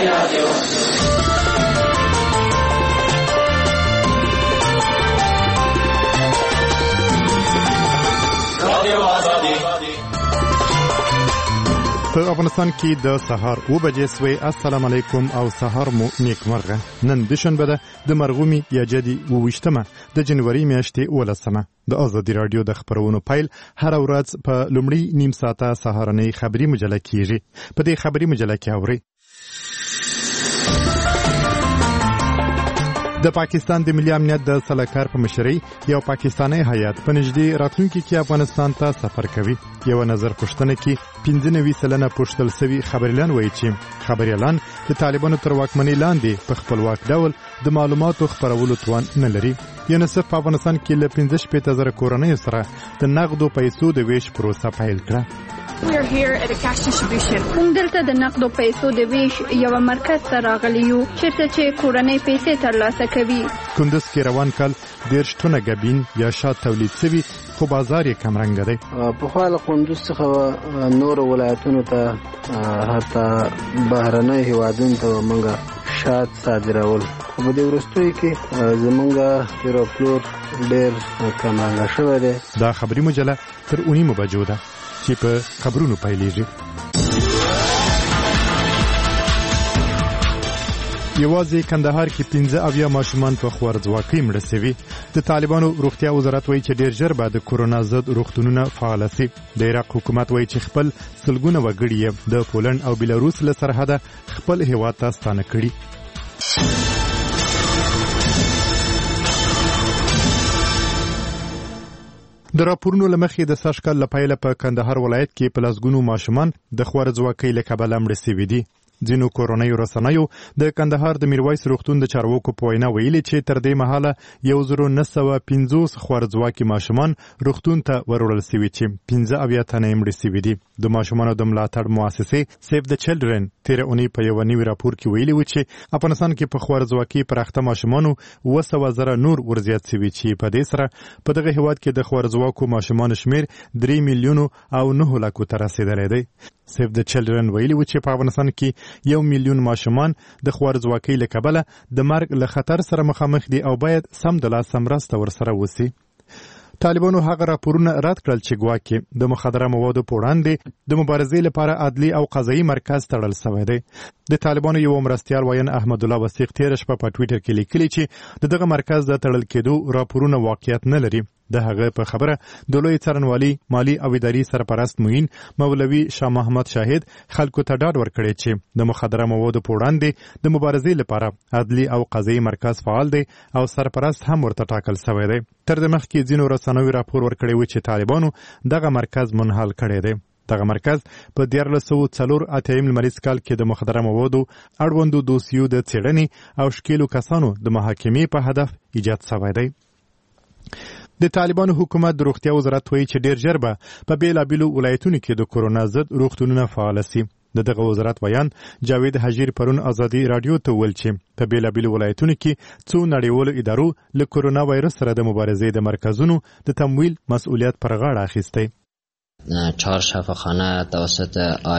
په افغانستان کې د سهار 9 بجې سوی. السلام علیکم او سهار مو نیکمرغه. نن دوشنبه ده د مرغومي یا جدي 28مه د جنوري میاشتې 18مه. د ازادي رادیو د خبرونو پیل هر ورځ په لومړی نیم ساعته سهارنۍ خبري مجله کیږي. په دې خبري مجله کې اوري د پاکستان د ملي امنیت د سلاکار په مشرۍ یو پاکستانی هیات په نږدې راتلونکي کې افغانستان ته سفر کوي. یو نظر پوښتنه کې 95% پوښتل شوي خبريالان وایي چې خبريالان د طالبانو تر واکمنۍ لاندې په خپلواک ډول د معلوماتو خپرولو توان نه لري. یونیسف په افغانستان کې له 15,000 کورنیو سره د نقدو پیسو د ویش پروسه پیل کړه. We are here at a cash distribution. کوم دلته د نقدو پیسو د ویش یو مرکز ته راغلی یو چې کورنۍ پیسې ترلاسه کوي. کندز کې روان کال 10 ټنه ګبین یا شات تولید شوي خو بازار یې کمرنګ دی. په خپل کندز څخه نور ولایتونو ته حتی بهرنۍ هیوادونو ته موږ شات صادرول. په دې وروستیو کې زمونږ ایروپلور ډېر کمرنګ شوی دی. دا خبري مجله تر 9 بجو ده چې په خبرونو پیلېږي. یوازې کندهار کې 15 ماشومان په خوارځواکۍ مړه شوي. د طالبانو روغتیا وزارت وایي چې ډېر ژر به د کورونا ضد روغتونونه فعال شي. د عراق حکومت وایي چې خپل سلګونه وګړي یې د پولند او بیلاروس له سرحده خپل هیواد ته ستانه کړي. د راپورونو لمخې د سږکال له پیله په کندهار ولایت کې په لسګونو ماشومان د خوارځواکۍ له کبله مړه شوي دي. ځینو کورنیو رسنیو د کندهار د میرویس روغتون د چارواکو په وینا ویلي چې تر دې مهاله 1950 خوارځواکي ماشومان روغتون ته وروړل شوي چې 15 تنه یې مړه شوي دي. د ماشومانو د ملاتړ مؤسسې سیف د چلډرن تیر اونۍ په یو نوي راپور کې ویلي و چې افغانستان کې په خوارځواکۍ پراخته ماشومانو 200,000 نور ورزیات شوي چې په دې سره په دغه هیواد کې د خوارځواکو ماشومانو شمیر 3 میلیون او 9 لک ته رسیدلی دی. سیف د چلډرن ویلي و چې په افغانستان کې 1 میلیون ماشومان د خوارځواکۍ له کبله د مرګ له خطر سره مخامخ دي او باید سمدلاسه مرسته ورسره وشي. طالبانو هغه راپورونه رد کړل چې ګواکې د مخدره موادو په وړاندې د مبارزې لپاره عدلي او قضایي مرکز تړل شوی دی. د طالبانو یو مرستیال وین احمد الله وثیق تیر شپه په ټویټر کې لیکلي چې دغه مرکز د تړل کېدو راپورونه واقعیت نه لري. د هغه په خبره د لوی څارنوالي مالی او اداري سرپرست معین مولوي شاه محمد شاهد خلکو ته ډاډ ورکړی چې د مخدره موادو په وړاندې د مبارزې لپاره عدلي او قضایي مرکز فعال دی او سرپرست هم ورته ټاکل شوی دی. تر دې مخکې ځینو رسنیو راپور ورکړی و چې طالبانو دغه مرکز منحل کړی دی. دغه مرکز په 1984 لمریز کال کې د مخدره موادو اړوندو دوسیو د څېړنې او شکیلو کسانو د محاکمې په هدف ایجاد شوی دی. د طالبانو حکومت د روغتیا وزارت وایي چې ډېر ژر به په بیلابیلو ولایتونو کې د کورونا ضد روغتونونه فعال شي. دغه وزارت بیان جاوید حجیر پرون ازادي رادیو ته ویل چې په بیلابیلو ولایتونو کې څو نړیوالو ادارو له کورونا وایرس سره د مبارزې د مرکزونو د تمویل مسؤلیت پر غاړه اخیستی. 4 شفاخانه توسط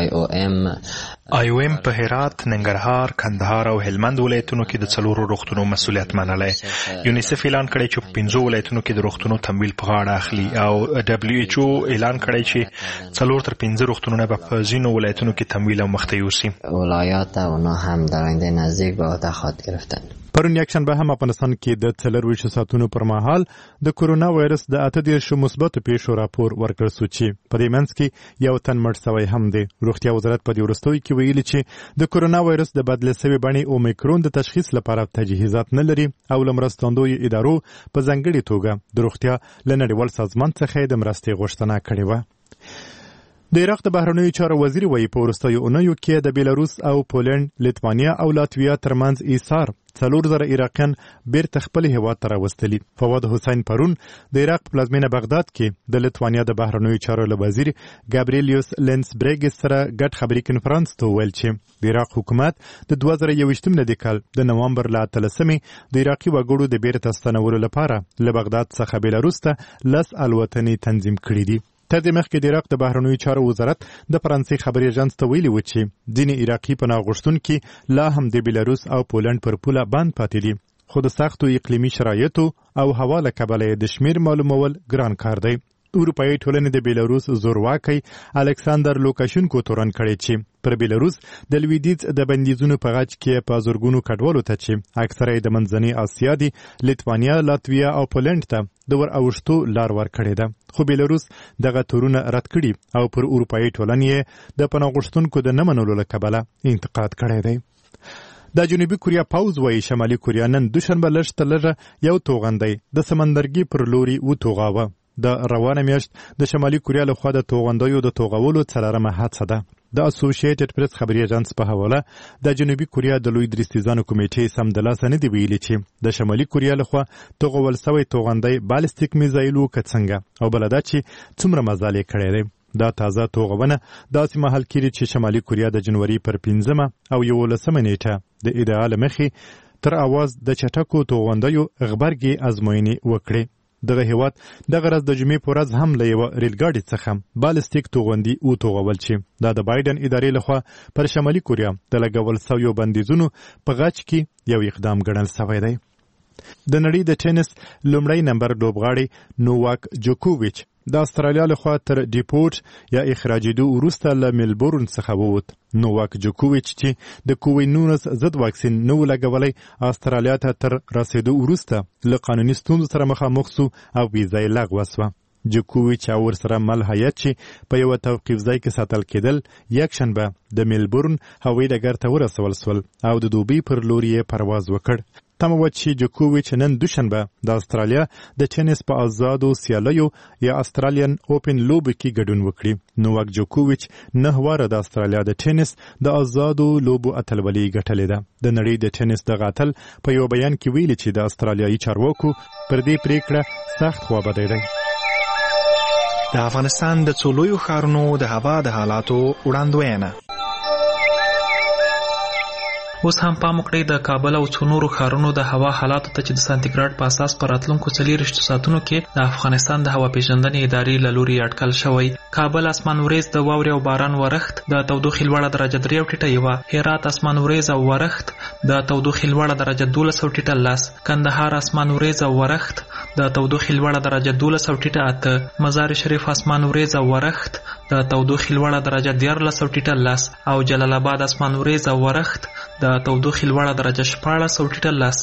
IOM په هرات، ننګرهار، کندهار او هلمند ولایتونو کې د 4 روغتونو مسؤلیت منلی. یونیسف اعلان کړی چې په 5 ولایتونو کې د روغتونو تمویل په غاړه اخلي او WHO اعلان کړی چې 4 تر 5 روغتونونه به په ځینو ولایتونو کې تمویل او مخته یوسي. ولایات اونا هم در آینده نزدیک به عهده خواهد گرفتن. پرون یکشنبه هم افغانستان کې د 24 ساعتونو پر مهال د کورونا وایرس د 38 مثبتو پیښو راپور ورکړل شو چې په دې منځ کې یو تن مړ شوی هم دی. روغتیا وزارت په دې وروستیو کې ویلي چې د کورونا وایرس د بدلې شوې بڼې اومیکرون د تشخیص لپاره تجهیزات نه لري او له مرستندویو ادارو په ځانګړې توګه د روغتیا له نړیوال سازمان څخه د مرستې غوښتنه کړې وه. د عراق د بهرنیو چارو وزیر وایي په وروستیو اونیو کې د بیلاروس او پولند، لیتوانیا او لاتویا ترمنځ ایثار 4,000 عراقیان بیرته خپل هیواد ته راوستلي. فواد حسین پرون د عراق پلازمینه بغداد کې د لیتوانیا د بهرنیو چارو له وزیر ګابریلیوس لینسبریګس سره ګډ خبري کنفرانس ته ویل چې د عراق حکومت د 2021 میلادي کال د نوامبر له 13مې د عراقي وګړو د بیرته ستنولو لپاره له بغداد څخه بیلاروس ته 10 الوتنې تنظیم کړې دي. تر دې مخکې د عراق د بهرنیو چارو وزارت د فرانسې خبري اژانس ته ویلي و چې ځینې عراقي پناه غوښتونکي لا هم د بیلاروس او پولنډ پر پوله بند پاتې دي، خو د سختو اقلیمي شرایطو او هوا له کبله د شمیر معلومول ګران کار دی. اروپایي ټولنې د بیلاروس زورواکي الکساندر لوکاشینکو تورن کړی چې پر بیلاروس د لویدیځ د بندیزونو په غاچ کې په زورګونو کډوالو ته چې اکثره د منځنۍ اسیا دي، لیتوانیا، لاتویا او پولنډ ته د ور اوښتو لار ورکړې ده، خو بیلاروس دغه تورونه رد کړي او پر اروپایي ټولنې د پناه غوښتونکو د نه منلو له کبله انتقاد کړی دی. د جنوبي کوریا پوځ وایي شمالي کوریا نن دوشنبه لږ تر لږه یو توغندی د سمندرګي پر لوري وتوغاوه. د روانه میاشت د شمالي کوریا لخوا د توغندیو د توغولو څلورمه حادثه ده. د اسوسییټډ پریس خبري اژانس په حواله د جنوبي کوریا د لوی درستیزانو کمیټې سمدلاسه نه دی ویلي چې د شمالي کوریا لخوا توغول سوی توغندی بالستیک میزایلو کڅنګه او بلدا چې څومره مزالې کړی دی. دا تازه توغونه داسې مهال کېږي چې شمالي کوریا د جنوري پر 15 او 11 نیټه د ادعا له مخې تر اواز د چټکو توغندیو غبرګي ازموینې وکړي. دغه هیواد دغه ورځ د جمعې په ورځ هم له یوه ریلګاډي څخه بالستیک توغندي وتوغول چې دا د بایدن ادارې لخوا پر شمالي کوریا د لګول سویو بندیزونو په غاچ کې یو اقدام ګڼل سوی دی. د نړۍ د ټینس لومړی نمبر لوبغاړی نوواک جوکوویچ د استرالیا لخوا تر ډیپورټ یا اخراجېدو وروسته له ملبورن څخه ووت. نوواک جوکوویچ چې د کووید-19 ضد واکسین نه و لګولی استرالیا ته تر رسېدو وروسته له قانوني ستونزو سره مخامخ سو او ویزه یې لغوه سوه. جوکوویچ او ورسره مل هیات چې په یوه توقیف ځای کې ساتل کېدل یکشنبه د ملبورن هوایي ډګر ته ورسول سول او د دوبۍ پر لور یې پرواز وکړ. تمه وه چې جوکوویچ نن دوشنبه د استرالیا د ټینس په آزادو سیالیو یا استرالین اوپن لوبو کې ګډون وکړي. نوواک جوکوویچ 9 واره د استرالیا د ټینس د آزادو لوبو اتلولي ګټلې ده. د نړۍ د ټینس دغه اتل په یو بیان کې ویلي چې د استرالیایي چارواکو پر دې پریکړه سخت خوابدی دی. د افغانستان د څو لویو ښارونو د هوا د حالاتو وړاندوینه. اوس هم پام وکړئ د کابل او څو نورو ښارونو د هوا حالاتو ته چې د سانتیګراډ په اساس په راتلونکو 24 ساعتونو کې د افغانستان د هوا پیژندنې ادارې له لوري اټکل شوی. کابل اسمان وریځ د واورې او باران ورښت د تودوخې لوړه درجه 3.1، هرات اسمان وریځ او ورښت د تودوخې لوړه درجه 12.10، کندهار اسمان وریځ او ورښت د تودوخې لوړه درجه 12.8، مزار شریف اسمان وریځ او ورښت د تودوخې لوړه درجه 14.10 او جلال آباد اسمان وریځ او ورښت د تودوخې لوړه درجه 14.10.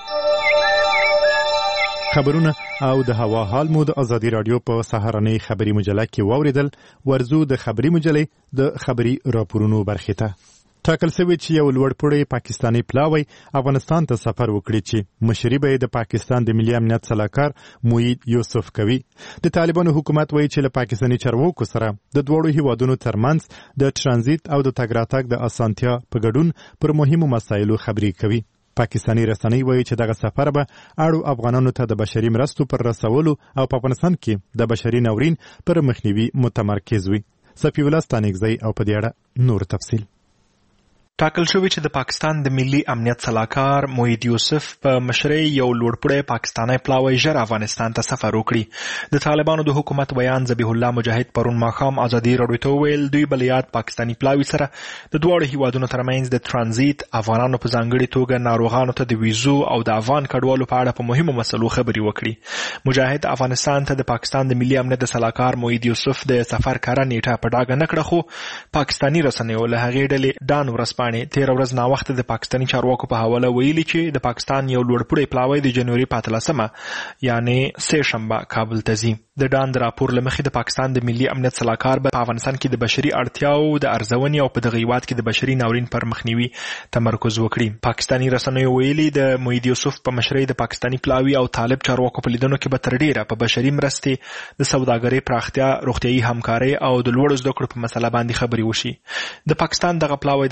خبرونه او د هوا حال مو د ازادي رادیو په سهارنۍ خبري مجله کې واوریدل. ورزو د خبري مجلې د خبري راپورونو برخې ته. ټاکل شوی چې یو لوړپوړی پاکستاني پلاوی افغانستان ته سفر وکړي چې مشري به د پاکستان د ملي امنیت سلاکار موید یوسف کوي. د طالبانو حکومت وایي چې له پاکستاني چارواکو سره د دوړو هیوادونو ترمنځ د ترانزیت او د تګ راتګ د اسانتیا په ګډون پر مهمو مسایلو خبرې کوي. پاکستاني رسنۍ وایي چې دغه سفر به اړو افغانانو ته د بشري مرستو پر رسولو او په افغانستان کې د بشري ناورین پر مخنیوي متمرکز وي. صفي الله ستانکزی او په دې اړه نور تفصیل. ټاکل شوی چې د پاکستان د ملي امنیت سلاکار موید یوسف په مشرۍ یو لوړپوړی پاکستانی پلاوی ژر افغانستان ته سفر وکړي. د طالبانو د حکومت بیان ذبیح الله مجاهد پرون ماښام ازادي راډیو ته وویل دوی به له یاد پاکستاني پلاوي سره د دواړو هیوادونو ترمنځ د ترانزیت، افغانانو په ځانګړې توګه ناروغانو ته د ویزو او د افغان کډوالو په اړه په مهمو مسلو خبرې وکړي. مجاهد افغانستان ته د پاکستان د ملي امنیت د سلاکار موید یوسف د سفر کاره نیټه په ډاګه نه کړه، خو پاکستاني رسنیو له هغې ډلې ډان ورځپاڼې تېره ورځ ناوخته د پاکستاني چارواکو په حواله ویلي چې د پاکستان یو لوړپوړی پلاوی د جنوري په 13 یعنې سه شنبه کابل ته ځي. د ډان د راپور له مخې د پاکستان د ملي امنیت سلاکار په افغانستان کې د بشري اړتیاو د ارزونې او په دغه هیواد کې د بشري ناورین پر مخنیوي تمرکز وکړي. پاکستاني رسنیو ویلي د موید یوسف په مشرۍ د پاکستاني پلاوي او طالب چارواکو په لیدنو کې به تر ډیره په بشري مرستې، د سوداګرۍ پراختیا، روغتیايي همکارۍ او د لوړو زده کړو په مسله باندې خبرې وشي. د پاکستان دغه پلاوی داسې وخت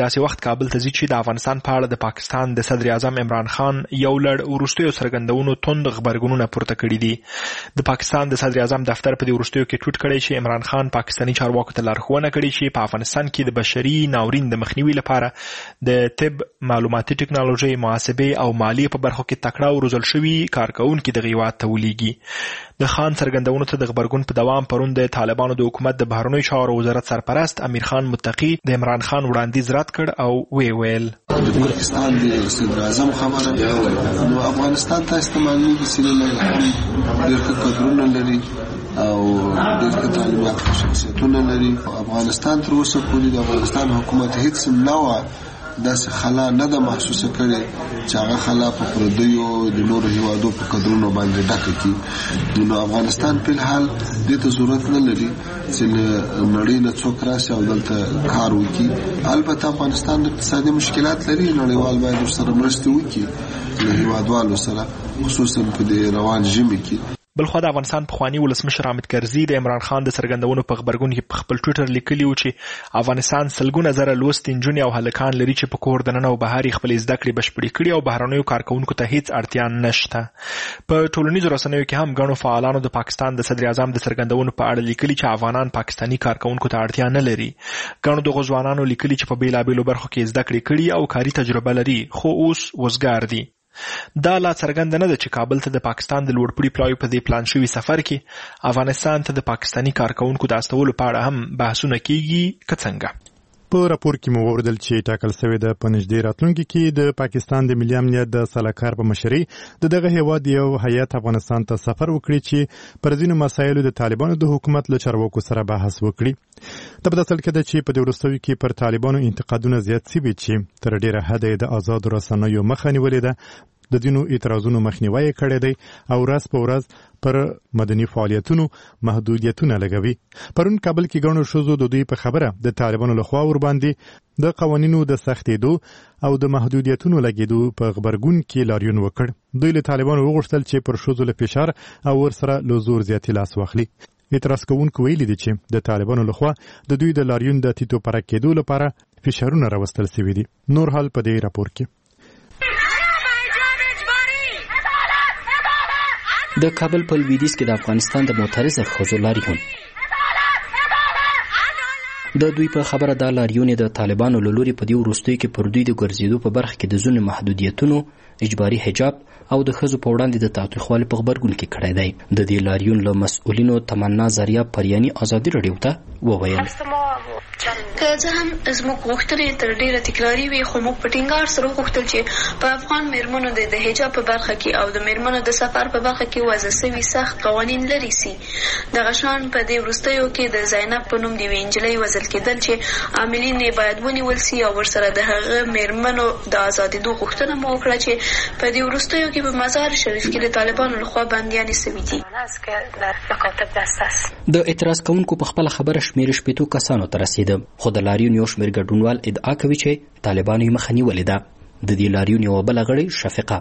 کابل ته ځي چې د افغانستان په اړه د پاکستان د صدر اعظم عمران خان یو لړ وروستیو څرګندونو توند غبرګونونه پورته کړي دي. د پاکستان د صدر اعظم دفتر په دې وروستیو کې ټویټ کړی چې عمران خان پاکستاني چارواکو ته لارښوونه کړې چې په افغانستان کې د بشري ناورین د مخنیوي لپاره د طب، معلوماتي ټکنالوژي، محاسبې او مالیې په برخو کې تکړه او روزل شوي کارکونکي دغه هیواد ته ولیږي. د خان څرګندونو ته د غبرګون په دوام پرون د طالبانو د حکومت د بهرنیو چارو وزارت سرپرست امیر خان متقی د عمران خان وړاندیز رد کړ او ویل د پاکستان د صدر اعظم خبره نو افغانستان ته استعمالي سیمه ډېر قدرونه لري او ډېر تعلیمات شخصیتونه لري. افغانستان تر اوسه پورې د افغانستان حکومت هیڅ نوع داسې خلا نه ده محسوسه کړې چې هغه خلا په پردیو د نورو هیوادو په قدرونو باندې ډکه کړي. نو افغانستان په الحال دې ته ضرورت نه لري چې نړۍ نه څوک راشي او دلته کار وکړي. البته افغانستان اقتصادي مشکلات لري، نړیوال باید ورسره مرسته وکړي له هیوادوالو سره، خصوصا په دې روان ژمي کې. بلخوا د افغانستان پخوانی ولسمشر حامد کرزي د عمران خان د څرګندونو په غبرګون کې په خپل ټویټر لیکلی و چې افغانستان سلګونه زره لوستې نجونې او هلکان لري چې په کور دننه او بهر خپلې زده کړې بشپړې کړي او بهرنیو کارکونکو ته هیڅ اړتیا نشته. په ټولنیزو رسنیو کې هم ګڼو فعالانو د پاکستان د صدر اعظم د څرګندونو په اړه لیکلي چې افغانان پاکستاني کارکونکو ته اړتیا نه لري. ګڼو دغو ځوانانو لیکلي چې په بیلابیلو برخو کې زده کړې کړي او کاري تجربه لري خو اوس وزګار دي. دا لا څرګنده نه ده چې کابل ته د پاکستان د لوړپوړي پلاوي په دې پلان شوي سفر کې افغانستان ته د پاکستاني کارکونکو د استولو په اړه هم بحثونه کیږي که څنګه. په راپور کې مو وویل چې ټاکل شوی د پنځدې راتلونکي کې د پاکستان د ملي امنیت د سلاکار په مشرۍ دغه هیواد یو هیئت افغانستان ته سفر وکړي چې پر ځینو مسایلو د طالبانو د حکومت له چارواکو سره بحث وکړي. د په داسل کې چې په دې وروستیو کې پر طالبانو انتقادونه زیات شوي چې تر ډیره حده د آزاد رسنیو مخه نیولې ده، د دینو اعتراضونو مخنیوي کړی دی او ورځ په ورځ پر مدني فعالیتونو محدودیتونه لګوي. پرون کابل کې ګڼو ښځو د دوی په خبره د طالبانو لخوا ور باندې د قوانینو د سختېدو او د محدودیتونو لګېدو په غبرګون کې لاریون وکړ. دوی له طالبانو وغوښتل چې پر ښځو له فشار او ورسره له زور زیاتې لاس واخلي. اعتراض کوونکو ویلي دي چې د طالبانو لخوا د دوی د لاریون د تیتو پرک کېدو لپاره فشارونه راوستل شوي دي. نور حال په دې راپور کې. د کابل په لویدیځ کې د افغانستان د معترضه ښځو لاریون. د دوی په خبره دا لاریون د طالبانو له لوري په دې وروستیو کې پر دوی د ګرځېدو په برخه کې د ځینو محدودیتونو، اجباري حجاب او د ښځو په وړاندې د تاوتریخوالي په غبرګون کې کړی دی. د دې لاریون له مسؤلینو تمنا زریاب پریاني ازادي راډیو ته وویل که څه هم زموږ غوښتنې تر ډیره تکراري وي، خو موږ په ټینګار سره وغوښتل چې په افغان میرمنو د حجاب په برخه کې او د میرمنو د سفر په برخه کې وضع شوي سخت قوانین لرې سي. دغه شان په دې وروستیو کې د زینب په نوم د یوې نجلۍ وژل کېدل چې عاملین یې باید ونیول سي او ورسره د هغه میرمنو د ازادېدو غوښتنه مو وکړه چې په دې وروستیو کې په مزار شریف کې د طالبانو لخوا بندیانې سوي دي. د اعتراض کوونکو په خپله خبره شمېر 80 کسانو ته رسېده، خو د لاریون یو شمېر ګډونوال ادعا کوي چې طالبانو یې مخه نیولې ده. د دې لاریون یوه بله غړې شفیقه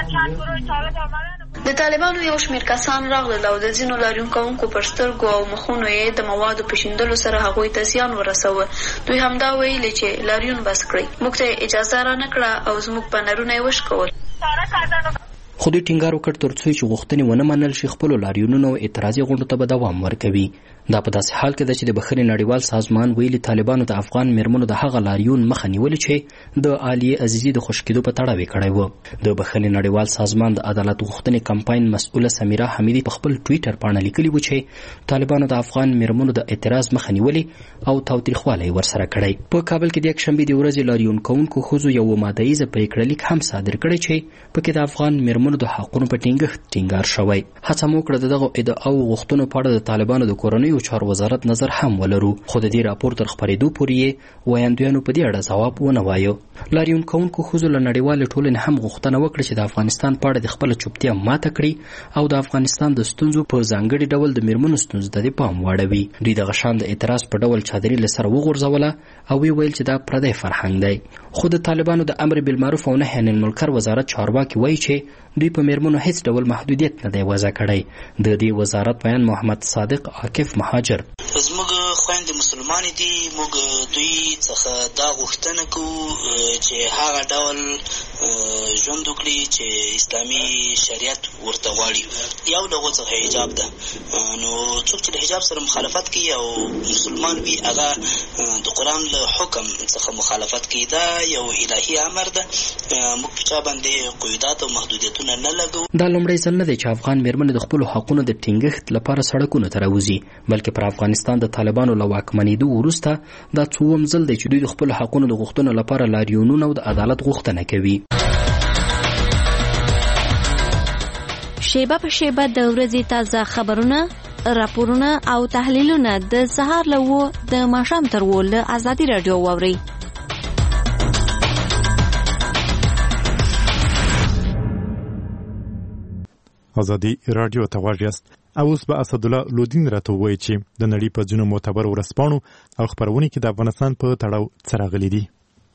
د طالبانو یو شمېر کسان راغلل او د ځینو لاریون کوونکو پر سترګو او مخونو یې د موادو په شیندلو سره هغوی ته زیان ورسوه. دوی همدا ویلي چې لاریون بس کړئ، موږ ته اجازه را نه کړه او زموږ بنرونه یې وشکول. خو دوی ټینګار وکړ تر څو چې غوښتنې ونه منل شي خپلو لاریونونو او اعتراضي غونډو ته به دوام ورکوي. دا په داسې حال کې ده چې د بخښنې نړیوال سازمان ویلي طالبانو د افغان میرمنو د هغه لاریون مخه نیولې چې د عالیه عزیزي د خوشي کېدو په تړاو یې کړی و. د بخښنې نړیوال سازمان د عدالت غوښتنې کمپاین مسؤله سمیرا حمیدي په خپل ټویټر باندې لیکلي و چې طالبانو د افغان میرمنو د اعتراض مخه نیولې او تاوتریخوالی ورسره کړی. په کابل کې د یکشنبې د ورځې لاریون کوونکو ښځو یو ماده ییزه پریکړه لیک هم صادر کړی چې پکې د افغان میرمنو د حقونو په ټینګار شوی. هڅه مو وکړه دغه ادعاو غوښتنو په اړه د طالبانو د کورنیو چارو وزارت نظر هم ولرو، خو د دې راپور تر خپرېدو پورې ویاندویانو په دې اړه ځواب ونه وایه. لاریون کوونکو ښځو له نړیوالې ټولنې هم غوښتنه وکړه چې د افغانستان په اړه د خپله چوپتیا ماته کړي او د افغانستان د ستونزو په ځانګړي ډول د میرمنو ستونزو ته د پام واړوي. دوی دغه شان د اعتراض په ډول چادري له سره وغورځوله او ویل چې دا پردی فرهنګ دی. خو د طالبانو د امر بالمعروف او نهي عن المنکر وزارت چارواکي وایي چې دوی په میرمنو هیڅ ډول محدودیت نه دی وضع کړی. د دې وزارت بیان محمد صادق عاکف مهاجر: زموږ خویندې مسلمانې دي، موږ دوی څخه دا غوښتنه کوو چې هغه ډول ژوند وکړي چې اسلامي شریعت ورته غواړي. یو له هغو څخه حجاب ده. نو څوک چې د حجاب سره مخالفت کوي او مسلمان وي، هغه د قرآن له حکم څخه مخالفت کوي. دا یو الهي امر ده. موږ په چا باندې قیودات او محدودیتونه نه لګوو. دا لومړی ځل نه دی چې افغان میرمنې د خپلو حقونو د ټینګښت لپاره سړکونو ته راوځي، بلکې پر افغانستان د طالبانو له واکمنېدو وروسته دا څووم ځل دی چې دوی د خپلو حقونو د غوښتنو لپاره لاریونونه او د عدالت غوښتنه کوي. شیبه په شیبه د ورځې تازه خبرونه، راپورونه او تحلیلونه د سهار له 9 د ماښام تر 10 له ازادي راډیو واورئ. ازادي راډیو ته غواړئ او اوس به اسدالله لودین راته وایي چې د نړۍ په ځینو معتبر ورځپاڼو او خپرونو کې د افغانستان په تړاو څه راغلي دي.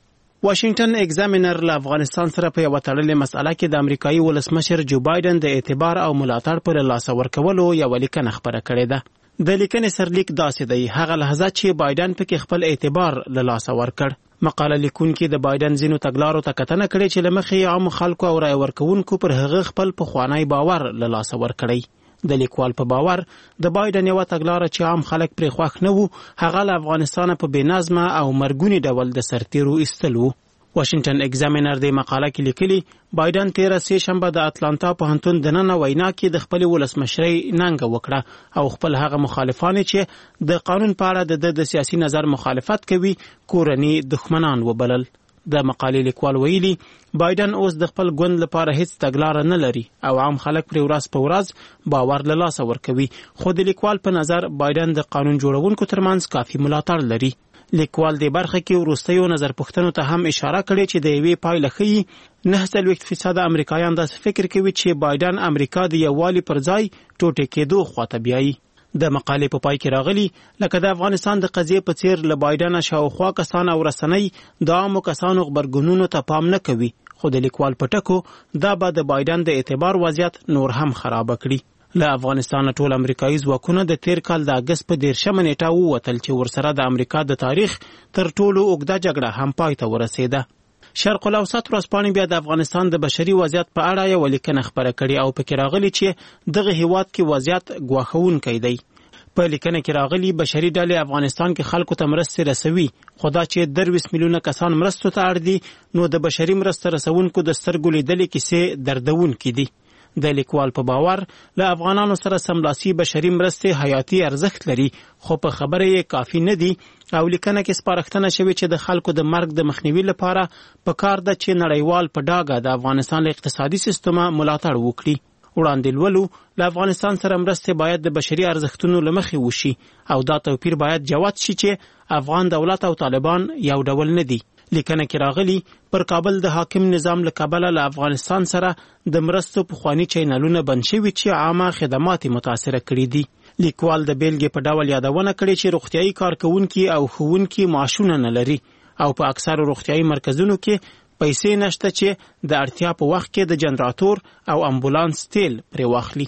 واشنگټن ایگزامینر له افغانستان سره په یوه تړلې مسأله کې د امریکایي ولسمشر جو بایدن د اعتبار او ملاتړ پر لاسه ورکولو یوه لیکنه خپره کړې ده. د لیکنې سرلیک داسې دی: هغه لحظه چې بایدن پکې خپل اعتبار له لاسه ورکړ. مقاله لیکونکي د بایدن ځینو تګلارو ته کتنه کړې چې له مخې عامو خلکو او رای ورکوونکو پر هغه خپل پخوانی باور له لاسه ورکړی. د لیکوال په باور د بایدن یوه تګلاره چې عام خلک پرې خوښ نه وو، هغه له افغانستانه په بېنظمه او مرګوني ډول د سرتیرو ایستل وو. واشنگټن ایگزامینر د مقاله کې لیکلي بایدن 13 شنبه د اتلانتا پوهنتون دننه وینا کې د خپل ولسمشرۍ ننګه وکړه او خپل هغه مخالفان چې د قانون په اړه د سیاسي نظر مخالفت کوي کورني دښمنان وبلل. د مقالې لیکوال ویلي بایدن اوس د خپل ګوند لپاره هیڅ تګلاره نه لري او عام خلک پرې ورځ په ورځ باور له لاسه ورکوي، خو د لیکوال په نظر بایدن د قانون جوړونکو ترمنځ کافي ملاتړ لري. لیکوال د برخه کې وروستیو نظر پوښتنو ته هم اشاره کړې چې د یوې پایله ښیي 9% امریکایان داسې فکر کوي چې بایدن امریکا د یووالي پر ځای ټوټې کېدو خواته بیایي. د مقالې په پای کې راغلي لکه د افغانستان د قضیې په څیر له بایدن شاوخوا کسان او رسنۍ د عامو کسانو غبرګونونو ته پام نه کوي، خو د لیکوال په ټکو دا به د بایدن د اعتبار وضعیت نور هم خراب کړي. له افغانستان ټول امریکایي ځواکونه د تیر کال د اګست په 13 نیټه ووتل چې ورسره د امریکا د تاریخ تر ټولو اوږده جګړه هم پای ته ورسېده. شرق الاوسط ورځپاڼې بیا د افغانستان د بشري وضعیت په اړه یوه لیکنه خپره کړې او پکې راغلي چې دغه هیواد کې وضعیت ګواښونکی دی. په لیکنه کې راغلي بشري ډلې افغانستان کې خلکو ته مرستې رسوي، خو دا چې 23 میلیونه کسان مرستو ته اړ دي نو د بشري مرسته رسونکو د سترګو لیدلې کیسې دردونکې دي. د لیکوال په باور له افغانانو سره سملاسي بشري مرستې حیاتي ارزښت لري، خو په خبره یې کافي نه دي او لیکنه کې سپارښتنه شوې چې د خلکو د مرګ د مخنیوي لپاره پکار ده چې نړیوال په ډاګه د افغانستان له اقتصادي سیستمه ملاتړ وکړي. وړاندې لولو له افغانستان سره مرستې باید د بشري ارزښتونو له مخې وشي او دا توپیر باید جوت شي چې افغان دولت او طالبان یو ډول نه دي. لیکنه کې راغلي پر کابل د حاکم نظام له کبله له افغانستان سره د مرستو پخواني چینلونه بند شوي چې عامه خدمات متاثره کړي دي. لیکوال د بیلګې په ډول یادونه کړې چې روغتیايي کارکوونکي او ښوونکي معاشونه نه لري او په اکثرو روغتیايي مرکزونو کې پیسې نشته چې د اړتیا په وخت کې د جنراتور او امبولانس تیل پرې واخلي.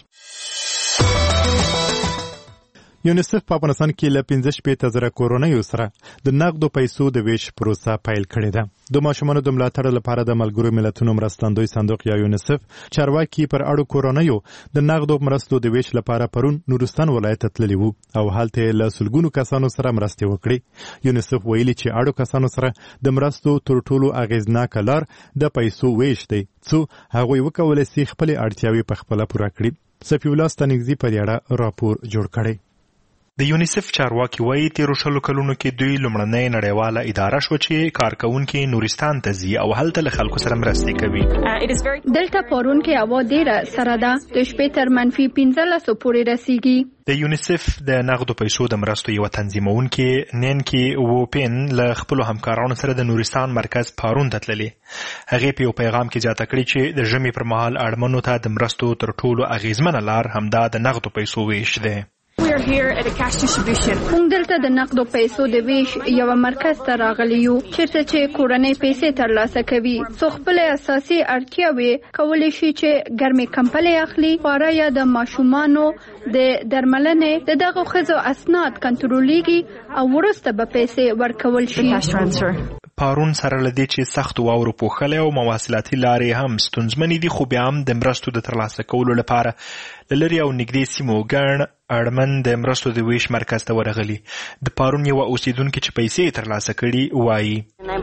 یونیسف په افغانستان کې له 15,000 کورنیو سره د نقدو پیسو د ویش پروسه پیل کړې ده. د ماشومانو د ملاتړ لپاره د ملګرو ملتونو مرستندوی صندوق یا یونیسف چارواکي پر اړو کورنیو د نقدو مرستو د ویش لپاره پرون نورستان ولایت ته تللي وو او هلته له سلګونو کسانو سره مرستې وکړې. یونیسف ویلي چې اړو کسانو سره د مرستو تر ټولو اغیزناک لار د پیسو ویش دی څو هغوی وکولای شي خپل اړتیاوې په خپل پوره کړي. صفی الله ستنګزی په اړه راپور جوړ کړی. د یونیسف چارواکي وایي تیرو شلو کلونو کې دوی لومړنۍ نړیواله اداره شو چې کارکوونکي نورستان ته ځي او هلته له خلکو سره مرستې کوي. دلته پرون کې هوا ډېره سړه ده، د شپې تر -15 پورې رسیږي. د یونیسف د نقدو پیسو د مرستو یو تنظیمونکي نینکی ووپین له خپلو همکارانو سره د نورستان مرکز پارون ته تللي. هغې په یو پیغام کې زیاته کړې چې د ژمي پر مهال اړمنو ته د مرستو تر ټولو اغیزمنه لار همدا د نقدو پیسو ویش دی. موږ دلته د نقدو پیسو د ویش یو مرکز ته راغلی یو چیرته چې کورنۍ پیسې ترلاسه کوي څو خپل اساسي اړتیاوې کولی شي چې ګرمې کمپلې اخلي خورا یا د ماشومانو د درملنې د دغه ښځو اسناد کنټرولېږي او وروسته به پیسې ورکول شي. پارون سره لدی چې سخت واورو پوښلې او مواصلاتي لارې هم ستونزمنې دي خو بیا هم د مرستو د ترلاسه کولو لپاره لری او نږدې سیمو ګڼ اړمن د مرستو د ویش مرکز ته ورغلي. د پارون یو اوسیدونکو چې پیسې ترلاسه کړي وایي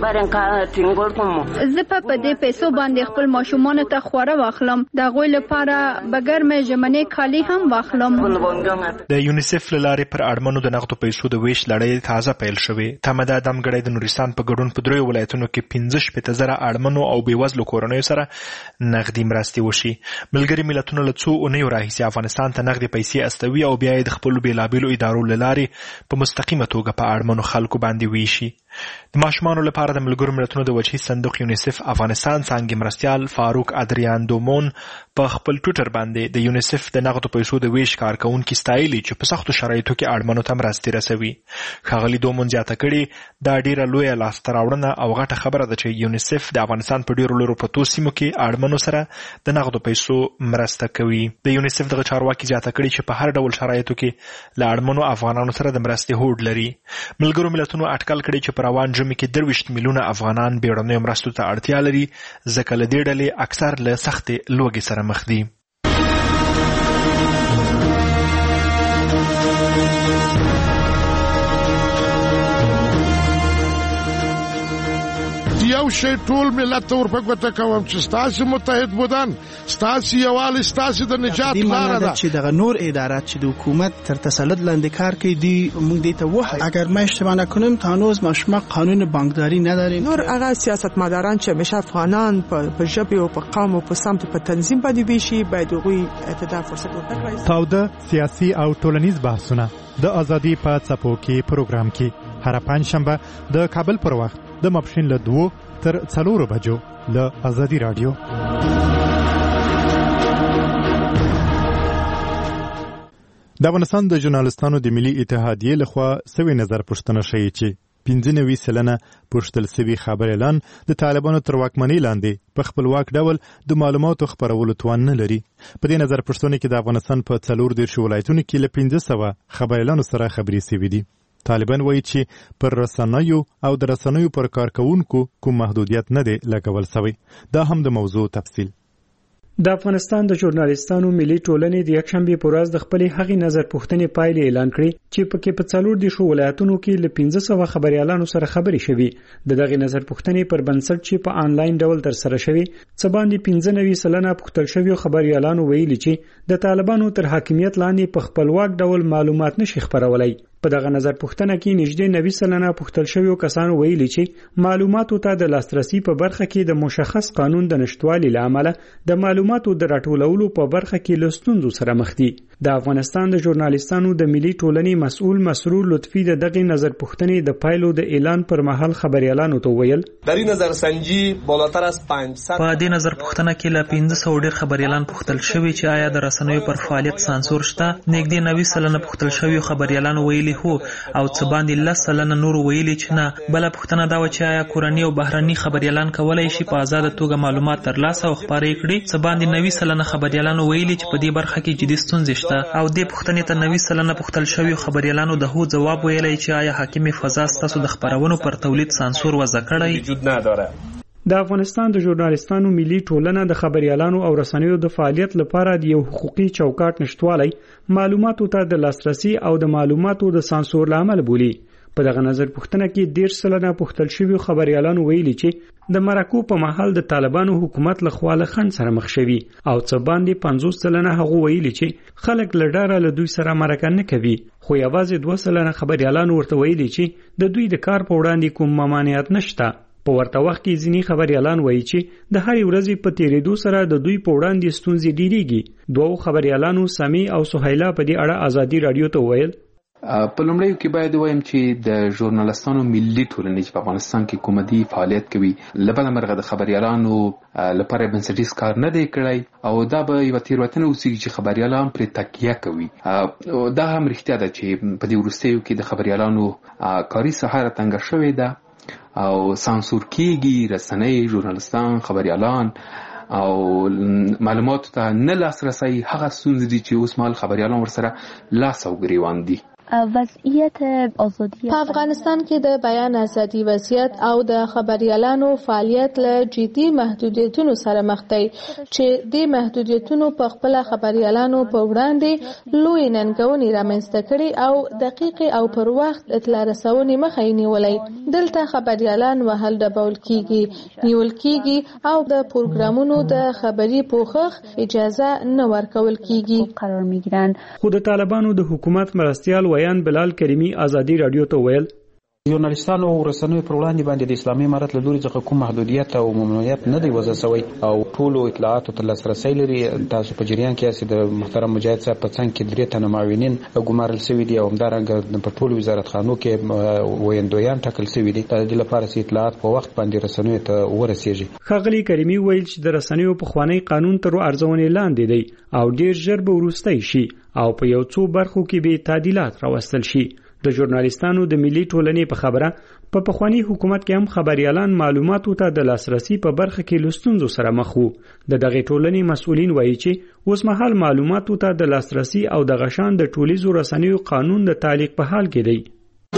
زه په دې پیسو باندې خپل ماشومان ته خوره واخلم د غوی لپاره بګرمه ژمنې کالی هم واخلم. د یونیسف لاره پر اړمنو د نقدو پیسو د ویش لړۍ تازه پیل شوې. تمدا دمګړی د نورستان په ګډون په دریو ولایتونو کې 15,000 اړمنو او بیوزلو کورنیو سره نقدي مرستې وشي. ملګري ملتونو له څو اونیو راهیسې افغانستان ته نقدي پیسې استوي او بیا د خپل بیلابیلو ادارو لارې په مستقیمه توګه په اړمنو خلکو باندې ویشي. د ماشومانو لپاره د ملګرو ملتونو د وجهي صندوق یونیسف افغانستان څانګې مرستیال فاروق ادریان دومون په خپل ټویټر باندې د یونیسف د نقدو پیسو د ویش کارکونکو ستایلی چې په سختو شرایطو کې اړمنو ته مرستې رسوي. ښاغلي دومون زیاته کړي دا ډیره لویه لاسته راوړنه او غټه خبره ده چې یونیسف د افغانستان په ډیرو لرو پرتو سیمو کې اړمنو سره د نقدو پیسو مرسته کوي. د یونیسف دغه چارواکي زیاته کړي چې په هر ډول شرایطو کې له اړمنو افغانانو سره د مرستې هوډ لري. ملګرو ملتونو اټکل کړي چې په روان ژمي کې 23 میلیونه افغانان بیړنیو مرستو ته اړتیا لري ځکه له دې ډلې اکثر له سختې لوږې سره مخ دي. یو شی ټول ملت ته ورپګوته کوم چې ستاسو متحد بودن ستاسو یووالی ستاسو د نجات لاره ده چې دغه نور ادارات چې د حکومت تر تسلط لاندې کار کوي دی موږ دې ته وایو اگر ما اشتباه نکنم تا هنوز ما قانون بانکداری نداریم. نور هغه سیاستمداران چې همیشه افغانان په ژبه او په قوم او په سمت په تنظیم باندې ویشي باید غوي اعتدال فرصت ورکړي. تاوده سیاسي او ټولنیز بحثونه د ازادي په څپو کې پروګرام کې هر پنځشنبه د کابل پر وخت د ماپښین له 2 تر 4 بجو له ازادي رادیو. د افغانستان د ژورنالستانو د ملي اتحادیې لخوا سوي نظر پوښتنه شوې چې 95% پوښتل سوي خبر اعلان د طالبانو تر واکمنۍ لاندې په خپلواک ډول د معلوماتو خپرولو توان نه لري. په دې نظر پوښتنه کې د افغانستان په 14 ولایتونو کې له 1500 خبر اعلان سره خبري سوي دي. طالبان وایي چې پر رسنیو او د رسنیو پر کارکونکو کوم محدودیت نه دی لګول شوی. دا هم د موضوع تفصیل. د افغانستان د ژورنالستانو ملي ټولنې د یکشنبه په ورځ د خپل هغې نظر پوښتنې پایلې اعلان کړې چې پکې په 14 ولایتونو کې له 1500 خبريالانو سره خبرې شوې. دغه نظر پوښتنې پر بنسټ چې په آنلاین ډول تر سره شوې څه باندې 95% پوښتل شوی خبريالانو ویلي چې د طالبانو تر حاکمیت لاندې په خپلواک ډول معلومات نشي خبرولای. په دغه نظر پوښتنه کې نږدې 90% پوښتل شویو کسانو ویلي چې معلوماتو ته د لاسرسي په برخه کې د مشخص قانون د نشټوالي لامل د معلوماتو د راټولولو په برخه کې له ستونزو سره مخ دي. د افغانستان د ژورنالستانو د ملي ټولنې مسؤل مسرور لطفي د دغه نظر پوښتنې د پایلو د اعلان پر مهال خبريالانو ته ویل در این نظرسنجی بالاتر از 500 په دې نظر پوښتنه کې له 1500 ډیر خبريالان پوښتل شوی چې آیا د رسنیو پر فعالیت سانسور شته. نږدې 90% پوښتل شوی خبريالانو ویلي هو او څه باندې 10% نور ویلي چې نه. بل پوښتنه دا و چې آیا کورنی او بهرني خبريالان کولای شي په آزاد توګه معلومات ترلاسه او خبرې کړي. څه باندې 90% خبريالانو ویلي چې په دې برخه کې جدي ستونزې شته او دې پوښتنې ته 90% پوښتل شوی خبريالانو د هو جواب ویلی چې آیا حاکم فضا ستاسو د خبرونو پر تولید سانسور وضع کړی وجود نداره. د افغانستان د ژورنالستانو ملي ټولنه د خبريالانو او رسنیو د فعالیت لپاره د یو حقوقي چوکاټ نشټوالی معلوماتو ته د لاسرسي او د معلوماتو د سانسور لامل بولي. په دغه نظر پوښتنه کې 10% پوښتل شوی خبريالانو ویلي چې د مرکو په محل د طالبانو حکومت له خوا له خنډ سره مخ شوي او څه باندې 50% هغه ویلي چې خلک له ډاره له دوی سره مرکه نه کوي. خو یوازې 2% خبريالانو ورته ویلي چې د دوی د کار په وړاندې کوم ممانعت نشته. په ورته وخت کې ځینی خبريالان وایي چې د هرې ورځې په تیریدو سره د دوی په وړاندې ستونزې ډیریږي. دوه خبريالانو سمی او سهیلا په دې اړه ازادي رادیو ته ویل په لومړیو کې باید وایم چې د ژورنالستانو ملي ټولنې چې په افغانستان کې کومدي فعالیت کوي لبل مرغه د خبريالانو لپاره بنسټیز کار نه دی کړی او دا به یو تیروتنه اوسېږي چې خبريالان پر تکیه کوي. دا هم رښتیا ده چې په دې وروستیو کې د خبريالانو کاري ساحه تنګه شوې ده او سانسور کیږي، رسنۍ، ژورنالستان، خبريالان او معلوماتو ته نه لاسرسي هغه ستونزې دي چې اوس مهال خبريالان ورسره لاس او ګریوان دي. وضعیت ازادي په افغانستان کې د بیان ازادي وضعیت او د خبريالانو فعالیت له جدي محدودیتونو سره مخ دی چې د محدودیتونو په خپل خبريالانو په وړاندې لوی ننګونې رامنځته کړي او دقیق او پر وخت اطلاع رسونې مخه یې نیولې. دلته خبريالان وهل ډبول کیږي، نیول کیږي او د پروګرامونو د خبري پوښښ اجازه نه ورکول کیږي قرار میگیرن. خو د طالبانو د حکومت مرستیال ویان بلال کریمی ازادي رادیو ته ویل ژورنالستانو او رسنیو پر وړاندې باندې د اسلامي امارت له لوري څخه کوم محدودیت او ممنوعیت نه دی وضع شوی او ټول اطلاعاتو ته لاسرسی لري. تاسو په جریان کې یاست د محترم مجاهد صاحب په څنګ کې 3 تنه معاونین ګمارل شوي دي او همدارنګه په ټولو وزارتخانو کې ویندویان ټاکل شوي دي. د دې لپاره چې اطلاعات په وخت باندې رسنیو ته ورسیږي. ښاغلي کریمي ویل چې د رسنیو په خوانی قانون تر ارزونې لاندې دی او ډیر ژر به وروستۍ شي او په یو څو برخو کې به تعدیلات راوستل شي. د ژورنالستانو د ملي ټولنې په خبره په پخوانی حکومت کې هم خبريالان معلوماتو ته د لاسرسي په برخه کې لستونزو سره مخ وو. د دغه ټولنې مسؤلین وایي چې اوس مهال معلوماتو ته د لاسرسي او د غشان د ټولیزو رسنیو قانون د تعلیق په حال کې دی.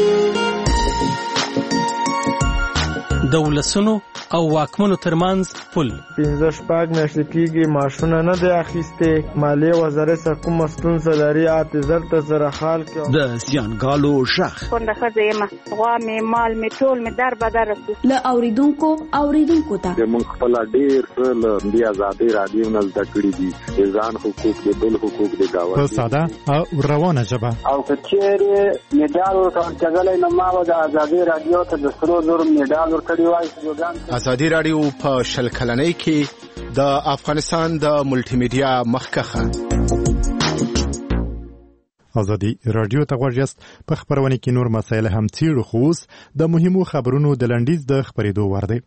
د ولسونو او واکمنو ترمنځ پل 15 میاشتې کېږي ماشونه نه دی اخیستې. مالیې وزارت څخه کومه ستونزه لري اعتذار ته سره حال کې د زیانګالو شخ کونډه ښځه یم، غوا مې مال مې ټول مې در بدر رسو له اوریدونکو ته موږ خپل ډېر څه له دې ازادي رادیو نه زده کړي دي. د ځان حقوق د بل حقوق د گاونډي په ساده او روانه ژبه او کچېرې میډال ورکړل کېدلای نو ما د ازادي رادیو ته د 300 میډال ورکړی وای. ازادي رادیو په شل کلنۍ کې د افغانستان د ملټي میډیا مخکخه ازادي رادیو ته غوږ یاست. په خبرونه کې نور مسایل هم څیړو خو اوس د مهمو خبرونو د لنډیز د خبرېدو وړ دی.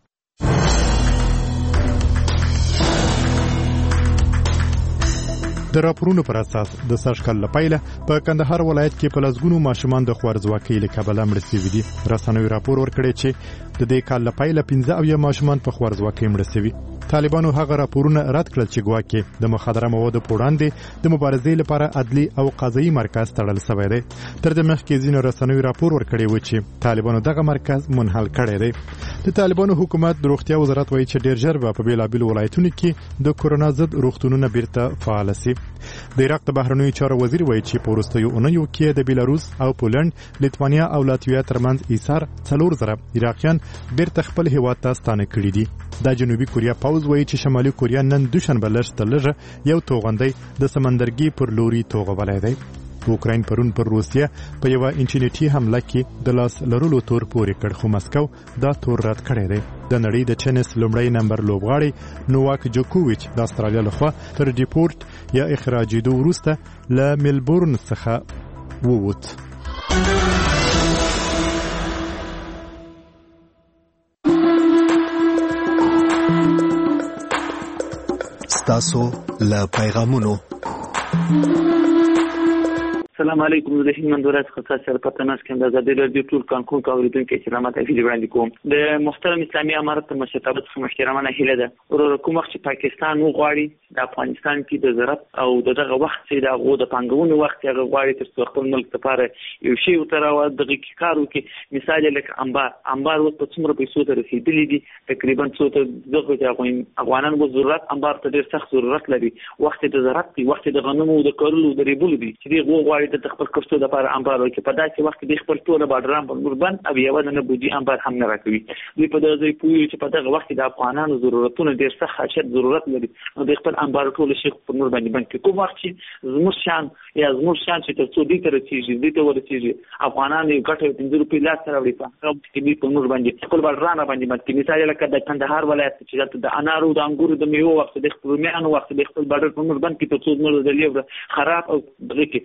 د راپورونو پر اساس د سږکال لپاره په کندهار ولایت کې په لسګونو ماشومان د خوارځواکۍ له کبله مړه شوي دي. رسنیو راپور ورکړی چې د دې کال لپاره 15 ماشومان په خوارځواکۍ مړه شوي. طالبانو هغه راپورونه رد کړل چې ګواکې د مخدره موادو په وړاندې د مبارزې لپاره عدلي او قضایي مرکز تړل شوی دی. تر دې مخکې ځینو رسنیو راپور ورکړی و چې طالبانو دغه مرکز منحل کړی دی. د طالبانو حکومت د روغتیا وزارت وایي چې ډېر ژر به په بیلابیلو ولایتونو کې د کورونا ضد روغتونونه بیرته فعال شي. د عراق د بهرنیو چارو وزیر وایي چې په وروستیو اونیو کې د بیلاروس او پولند، لیتوانیا او لاتویا ترمنځ ایثار 4000 عراقیان بیرته خپل هیواد ته ستانه کړي دي. د جنوبي کوریا پاوز وایي چې شمالي کوریا نن دوشنبه لږ یو توغندی د سمندرګي پر لوري توغولای دی. اوکراین پرون پر روسیه په یو انټرنیټي حمله کې د لاس لرلو تور پورې کړ خو مسکو دا تور رد کړی دی. د نړۍ د ټینس لومړی نمبر لوبغاړی نوواک جوکوویچ د استرالیا لخوا تر ډیپورت یا اخراجېدو وروسته له ملبورن څخه ووت. ستاسو له پیغامونو. السلام علیکم. زه هیمند ورځ خصاص شرکت ناس کې د ازادي رادیو ټول کانکور اوریدونکو کې سلامات افیل وړاندې کوم. د محترم اسلامي امارت مشرتابه څخه محترمانه هیله ده ورور کوم وخت چې پاکستان وغواړي د افغانستان کې د زراعت او دغه وخت چې د غو د پنګونو وخت هغه غواړي تر څو خپل ملک لپاره یو شی وتراو دغه کارو کې مثال لکه انبار وو په څومره پیسو ته رسیدلې دي تقریبا څو ته دغه افغانان وو ضرورت انبار ته ډیر سخت ضرورت لري. وخت د زراعت دی، وخت د غنمو د کارلو د ریبولو دي چې غو غواړي د خپل کښتو لپاره انبار ورکړي. په داسې وخت کې د خپل ټول بادرام په قربان او یو نه بودی انبار هم نه راکوي. دوی په دغه ځای پوي چې په دغه وخت د افغانانو ضرورتونه ډیر سخت حاجت ضرورت لري نو د خپل انبار ټول شي په نور باندې کوم وخت چې زموږ شان چې تر څو دې تر چې ورسیږي افغانان یو ګټه 5 روپۍ لاس سره وړي په هغه کې په نور باندې خپل بادرام باندې مثال لکه د کندهار ولایت چې د انارو د انګورو د میوه وخت د خپل میانو وخت د خپل بادر په نور باندې په څو نور د لیو خراب او دغه کوم وخت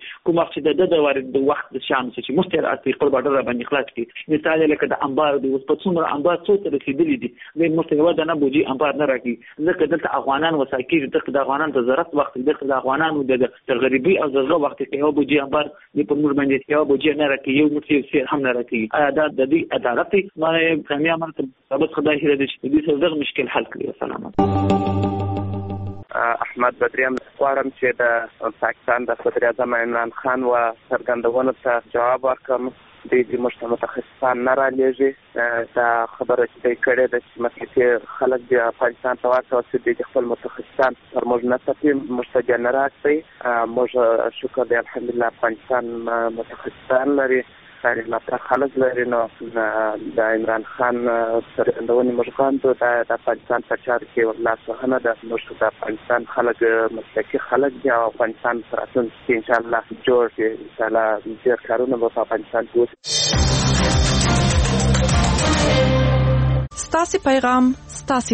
وخت چې د وارد د وخت د شام چې مستعد په خپل بارډر باندې خلاص کړي مثال لکه د انبار د اوس په څومره انبار څو ته رسیدلي دي د مستعد نه بوجي انبار نه راکړي ځکه دلته افغانان وساکي د افغانان د ضرورت وخت د افغانانو د غریبي او دغه وخت کې یو بوجي انبار د په موږ باندې یو بوجي نه راکړي یو مستعد هم نه راکړي دا د دې عدالت ما کامیاب مرتبه ثابت خدای هیله دې چې دې څه دغه مشکل حل کړي. سلام احمد بدریان غواړم چې د پاکستان د صدر اعظم عمران خان و څرګندونو ته جواب ورکړم. د متخصصان نه رالیږي دا خبره چې دی کړې ده چې مخکې خلک د افغانستان ته واچوه چې د خپل متخصصان پر موږ نه څپي موږ ته جنرات دی. موږ شکر دی الحمدلله افغانستان متخصصان لري مطرح خلک لري. نو د عمران خان څرګندونې موږ غواړو د افغانستان په چارو کې لاسوهنه ده. موږ د افغانستان خلک مسلکي خلک دي او افغانستان په راتلونکي کې انشاءالله جوړ شي. انشاءالله ډېر کارونه به په افغانستان کې وشي. ستاسې پیغام ستاسې